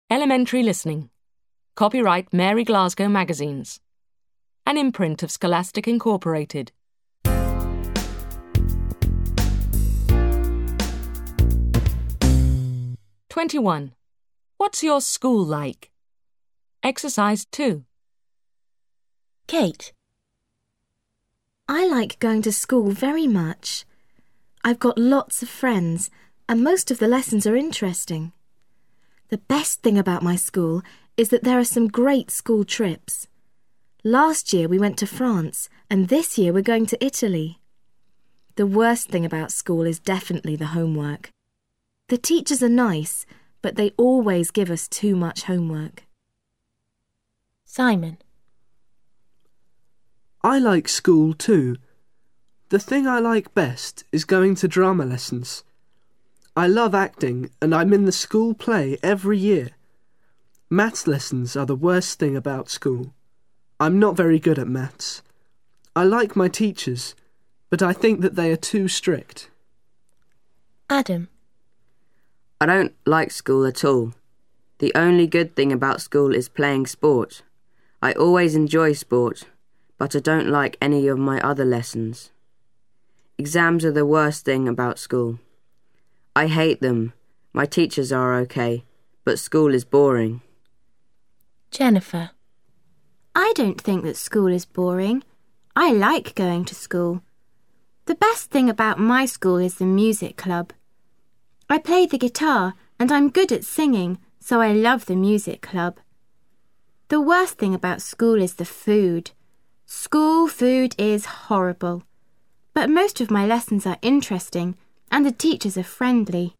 Elementary Listening. Copyright Mary Glasgow Magazines. An imprint of Scholastic Incorporated. 21. What's your school like? Exercise 2. Kate. I like going to school very much. I've got lots of friends and most of the lessons are interesting. The best thing about my school is that there are some great school trips. Last year we went to France and this year we're going to Italy. The worst thing about school is definitely the homework. The teachers are nice, but they always give us too much homework. Simon. I like school too. The thing I like best is going to drama lessons. I love acting and I'm in the school play every year. Maths lessons are the worst thing about school. I'm not very good at maths. I like my teachers, but I think that they are too strict. Adam. I don't like school at all. The only good thing about school is playing sport. I always enjoy sport, but I don't like any of my other lessons. Exams are the worst thing about school. I hate them. My teachers are okay, but school is boring. Jennifer. I don't think that school is boring. I like going to school. The best thing about my school is the music club. I play the guitar and I'm good at singing, so I love the music club. The worst thing about school is the food. School food is horrible. But most of my lessons are interesting and the teachers are friendly.